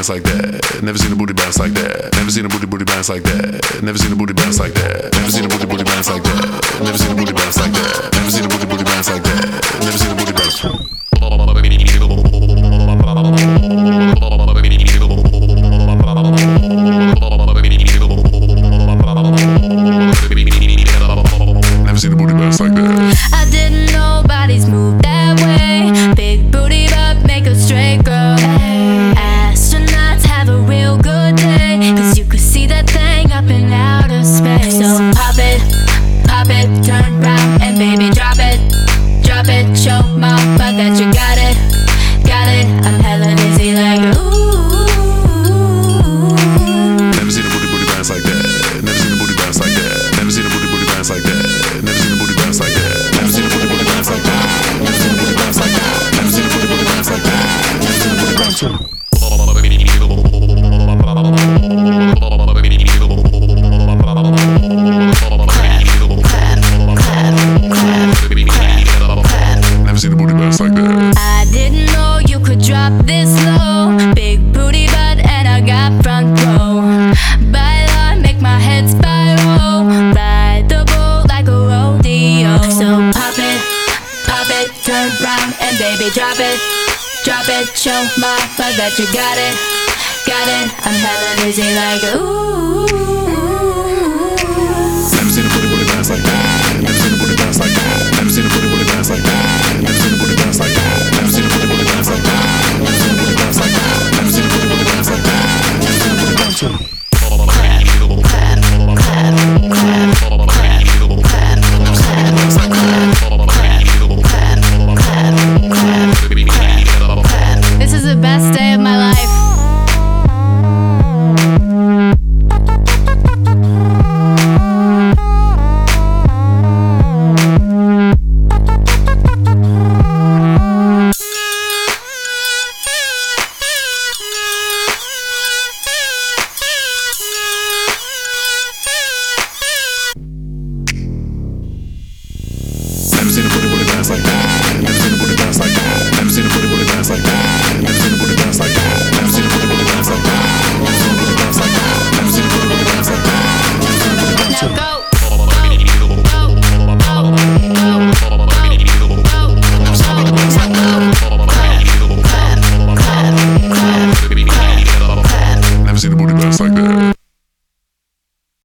bounce like that. Never seen a booty bounce like that. Never seen a booty bounce like that. Never seen a booty bounce like that. Never seen a booty bounce like that. Never seen a booty bounce like that. Never seen a booty bounce like that. Never seen a booty bounce. Never seen a booty bounce like that. I didn't know bodies move that way. Big booty but make a straight girl. Astronauts have a real good day, 'cause you could see that thing up in outer space. So pop it, turn round, and baby drop it, show mama that you got it. I'm hella dizzy like ooh. Never seen a booty bounce like that. Never seen a booty bounce like that. Never seen a booty bounce like that. Never seen a booty bounce like that. Never seen a booty bounce like that. Never seen a booty bounce like that. Never seen a booty bounce like that. Never seen a booty bounce like that. I didn't know you could drop this low. Big booty butt and I got front row. Baila, make my head spiral. Ride the bull like a rodeo. So pop it, turn round, and baby drop it, show my fuck that you got it. I'm hella dizzy like ooh.